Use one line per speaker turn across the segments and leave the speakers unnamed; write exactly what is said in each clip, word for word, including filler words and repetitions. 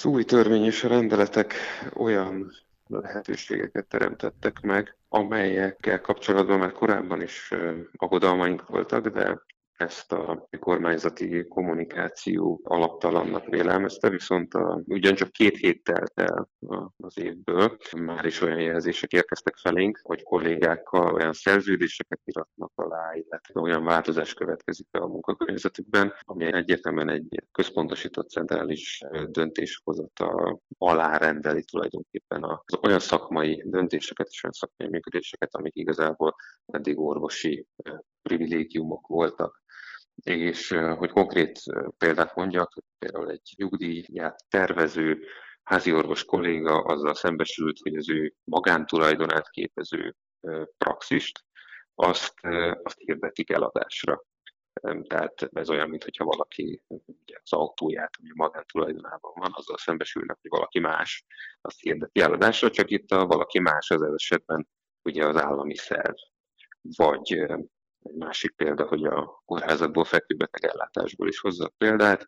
Az új törvény és a rendeletek olyan lehetőségeket teremtettek meg, amelyekkel kapcsolatban már korábban is ö, aggodalmaink voltak, de ezt a kormányzati kommunikáció alaptalannak vélelmezte, viszont a, ugyancsak két hét telt el az évből, már is olyan jelzések érkeztek felénk, hogy kollégákkal olyan szerződéseket iratnak alá, illetve olyan változás következik be a munkakörnyezetükben, ami egyértelműen egy központosított centrális döntéshozata alá rendeli tulajdonképpen az olyan szakmai döntéseket és olyan szakmai működéseket, amik igazából eddig orvosi privilégiumok voltak. És hogy konkrét példát mondjak, például egy nyugdíját tervező háziorvos kolléga azzal szembesült, hogy az ő magántulajdonát képező praxist, azt, azt hirdetik eladásra. Tehát ez olyan, mintha valaki ugye, az autóját, ami a magántulajdonában van, azzal szembesülnek, hogy valaki más azt hirdeti eladásra, csak itt a valaki más az esetben ugye az állami szerv. Vagy egy másik példa, hogy a kórházakból fekvőbeteg ellátásból is hozzak példát,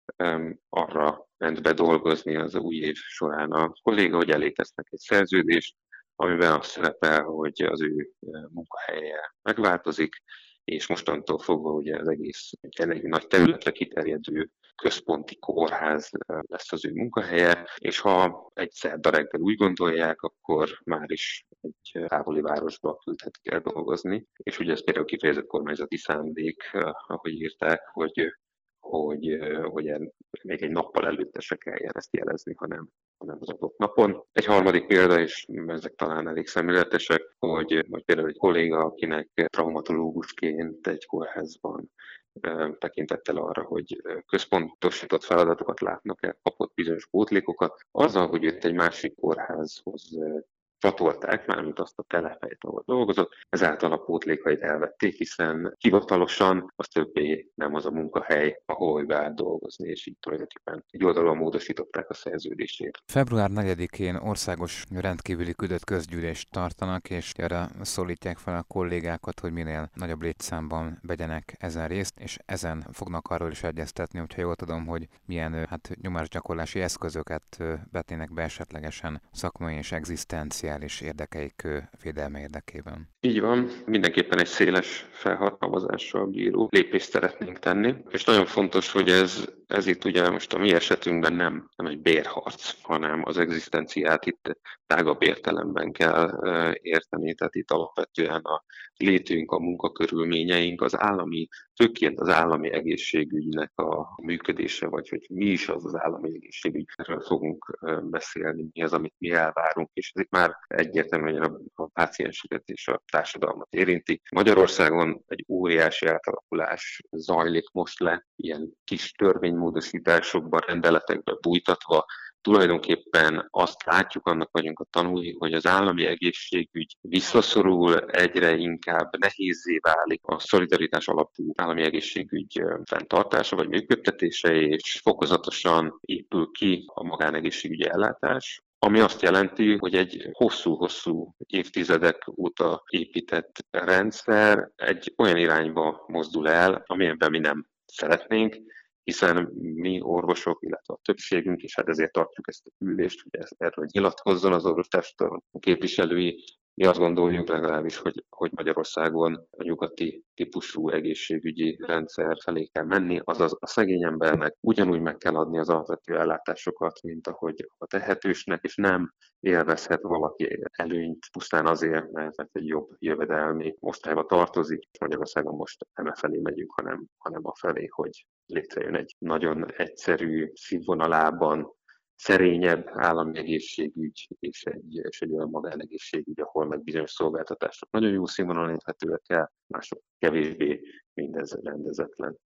arra ment be dolgozni az új év során a kolléga, hogy elé tesznek egy szerződést, amiben az szerepel, hogy az ő munkahelye megváltozik, és mostantól fogva ugye az egész egy nagy területre kiterjedő központi kórház lesz az ő munkahelye, és ha egy szerda reggel úgy gondolják, akkor már is egy távoli városba küldhetik el dolgozni. És ugye ez például kifejezett kormányzati szándék, ahogy írták, hogy hogy, hogy még egy nappal előtte se kelljen ezt jelezni, hanem, hanem az adott napon. Egy harmadik példa, és ezek talán elég szemléletesek, hogy, hogy például egy kolléga, akinek traumatológusként egy kórházban tekintettel arra, hogy központosított feladatokat látnak el, kapott bizonyos pótlékokat, azzal, hogy őt egy másik kórházhoz csatolták, mármint azt a telephelyet, ahol dolgozott, ezáltal a pótlékait elvették, hiszen hivatalosan az többé nem az a munkahely, ahol beállt dolgozni, és így tulajdonképpen egy oldalon módosították a szerződését.
február negyedikén országos rendkívüli küldött közgyűlést tartanak, és erre szólítják fel a kollégákat, hogy minél nagyobb létszámban vegyenek ezen részt, és ezen fognak arról is egyeztetni, hogyha jól tudom, hogy milyen hát, nyomásgyakorlási eszközöket vetnének be esetlegesen szakmai és egzisztenciális érdekeik védelme érdekében.
Így van, mindenképpen egy széles felhatalmazással bíró lépést szeretnénk tenni, és nagyon fontos, hogy ez, ez itt ugye most a mi esetünkben nem, nem egy bérharc, hanem az egzisztenciát itt tágabb értelemben kell érteni, tehát itt alapvetően a létünk, a munkakörülményeink, az állami, főként az állami egészségügynek a működése, vagy hogy mi is az az állami egészségügy, erről fogunk beszélni, mi az, amit mi elvárunk, és ez itt már egyértelműen a, a pácienseket és a társadalmat érinti. Magyarországon egy óriási átalakulás zajlik most le, ilyen kis törvénymódosításokban, rendeletekben bújtatva. Tulajdonképpen azt látjuk, annak vagyunk a tanúi, hogy az állami egészségügy visszaszorul, egyre inkább nehézzé válik a szolidaritás alapú állami egészségügy fenntartása vagy működtetése, és fokozatosan épül ki a magánegészségügyi ellátás, ami azt jelenti, hogy egy hosszú-hosszú évtizedek óta épített rendszer egy olyan irányba mozdul el, amilyenben mi nem szeretnénk, hiszen mi orvosok, illetve a többségünk, és hát ezért tartjuk ezt a ülést, hogy erről nyilatkozzon az orvostársadalom képviselői. Mi azt gondoljuk legalábbis, hogy, hogy Magyarországon a nyugati típusú egészségügyi rendszer felé kell menni, azaz a szegény embernek ugyanúgy meg kell adni az alapvető ellátásokat, mint ahogy a tehetősnek, és nem élvezhet valaki előnyt pusztán azért, mert egy jobb jövedelmi osztályba tartozik. Magyarországon most nem e felé megyünk, hanem, hanem a felé, hogy létrejön egy nagyon egyszerű színvonalában szerényebb állami egészségügy és egy, és egy olyan magánegészségügy, ahol meg bizonyos szolgáltatások nagyon jó színvonalon érhetőek el, mások kevésbé, mindez rendezetlen.